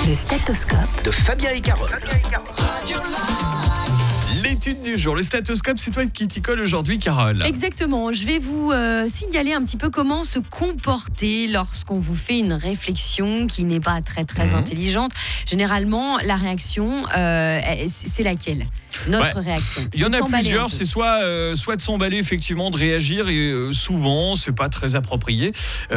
Le stéthoscope de Fabien et Carole. L'étude du jour, le stéthoscope, c'est toi qui t'y colle aujourd'hui, Carole. Exactement, je vais vous signaler un petit peu comment se comporter lorsqu'on vous fait une réflexion qui n'est pas très intelligente. Généralement, la réaction, c'est laquelle ? Notre réaction. Il y en a plusieurs, c'est soit de s'emballer, effectivement, de réagir, et souvent, c'est pas très approprié,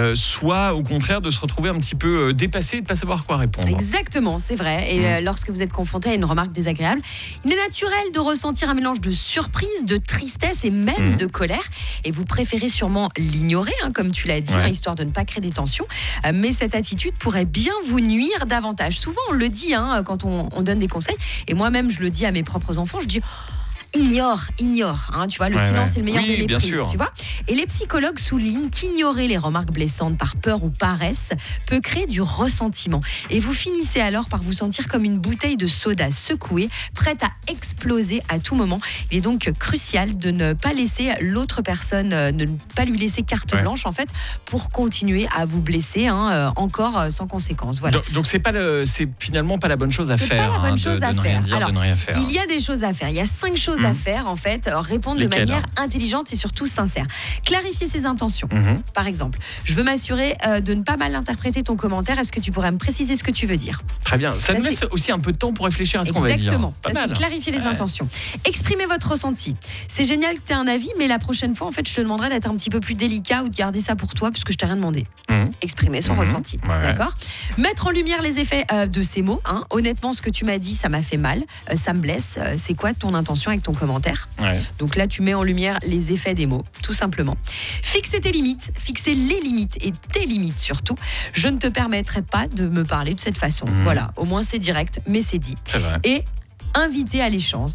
soit au contraire de se retrouver un petit peu dépassé et de ne pas savoir quoi répondre. Exactement, c'est vrai. Et lorsque vous êtes confronté à une remarque désagréable, il est naturel de ressentir un mélange de surprise, de tristesse et même de colère. Et vous préférez sûrement l'ignorer, comme tu l'as dit, histoire de ne pas créer des tensions. Mais cette attitude pourrait bien vous nuire davantage. Souvent, on le dit quand on donne des conseils. Et moi-même, je le dis à mes propres enfants, je dis... Ignore, tu vois, le silence est le meilleur des mépris, bien sûr. tu vois. Et les psychologues soulignent qu'ignorer les remarques blessantes par peur ou paresse peut créer du ressentiment. Et vous finissez alors par vous sentir comme une bouteille de soda secouée, prête à exploser à tout moment. Il est donc crucial de ne pas laisser l'autre personne, de ne pas lui laisser carte blanche, en fait, pour continuer à vous blesser, encore sans conséquence. Voilà. Donc c'est finalement pas la bonne chose à faire. C'est pas la bonne chose à faire. Alors, de ne rien faire. Il y a des choses à faire. Il y a 5 choses à faire, en fait, répondre de manière intelligente et surtout sincère. Clarifier ses intentions. Par exemple, je veux m'assurer de ne pas mal interpréter ton commentaire. Est-ce que tu pourrais me préciser ce que tu veux dire ? Très bien. Ça nous laisse aussi un peu de temps pour réfléchir à ce qu'on va dire. Exactement. Ça, c'est clarifier les intentions. Exprimez votre ressenti. C'est génial que tu aies un avis, mais la prochaine fois, en fait, je te demanderai d'être un petit peu plus délicat ou de garder ça pour toi, puisque je t'ai rien demandé. Exprimer son ressenti. D'accord ? Mettre en lumière les effets de ces mots. Honnêtement, ce que tu m'as dit, ça m'a fait mal. Ça me blesse. C'est quoi ton intention avec ton commentaire ? Donc là, tu mets en lumière les effets des mots, tout simplement. Fixer tes limites, fixer les limites et tes limites surtout. Je ne te permettrai pas de me parler de cette façon. Voilà, au moins c'est direct, mais c'est dit. C'est vrai. Et inviter à l'échange.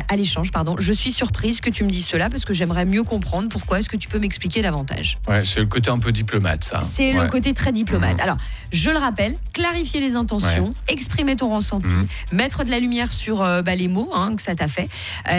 Je suis surprise que tu me dises cela parce que j'aimerais mieux comprendre pourquoi. Est-ce que tu peux m'expliquer davantage ? C'est le côté un peu diplomate, ça. C'est le côté très diplomate. Alors, je le rappelle, clarifier les intentions, exprimer ton ressenti, mettre de la lumière sur les mots que ça t'a fait,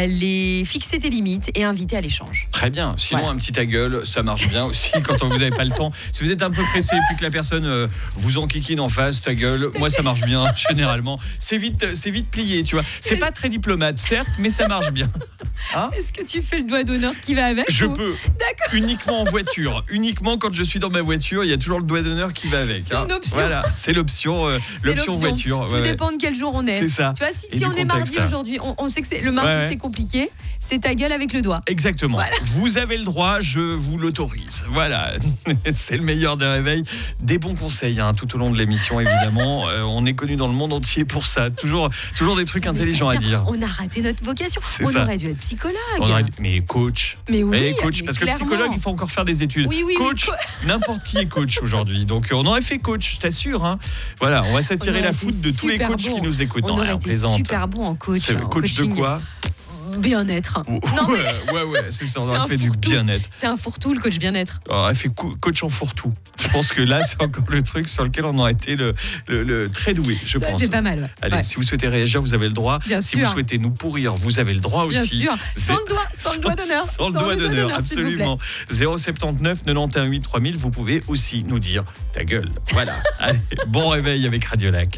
fixer tes limites et inviter à l'échange. Très bien. Sinon, un petit ta gueule, ça marche bien aussi quand vous n'avez pas le temps. Si vous êtes un peu pressé et puis que la personne vous enquiquine en face, ta gueule, moi ça marche bien généralement. C'est vite plié, tu vois. C'est pas très diplomate, certes, mais ça marche bien. Est-ce que tu fais le doigt d'honneur qui va avec ? Je peux. D'accord. Uniquement en voiture. Uniquement quand je suis dans ma voiture, il y a toujours le doigt d'honneur qui va avec. C'est une option. Voilà, c'est l'option voiture. Tout dépend de quel jour on est. C'est ça. Tu vois, si on est mardi aujourd'hui, on sait que le mardi c'est compliqué, c'est ta gueule avec le doigt. Exactement. Voilà. Vous avez le droit, je vous l'autorise. Voilà. C'est le meilleur des réveils. Des bons conseils tout au long de l'émission, évidemment. On est connu dans le monde entier pour ça. Toujours des trucs intelligents à dire. On a raté notre vocation. Aurait dû être psychologue. Mais coach. Mais oui, coach, parce clairement. que psychologue, il faut encore faire des études. Oui, coach, n'importe qui est coach aujourd'hui. Donc on aurait fait coach, je t'assure. Voilà, on va s'attirer la foudre de tous les coachs qui nous écoutent. On aurait été super bon en coach. Coach de quoi ? Bien-être. Ouais, c'est ça, on aurait fait du bien-être. C'est un fourre-tout, le coach bien-être. On aurait fait coach en fourre-tout. Je pense que là, c'est encore le truc sur lequel on aurait été le très doué, je pense. C'est pas mal. Allez, si vous souhaitez réagir, vous avez le droit. Bien si sûr. vous souhaitez nous pourrir, vous avez le droit aussi. Bien sûr. Sans le doigt d'honneur. Sans le doigt d'honneur, absolument. 079 91 8 3000, vous pouvez aussi nous dire ta gueule. Voilà. Allez, bon réveil avec Radio Lac.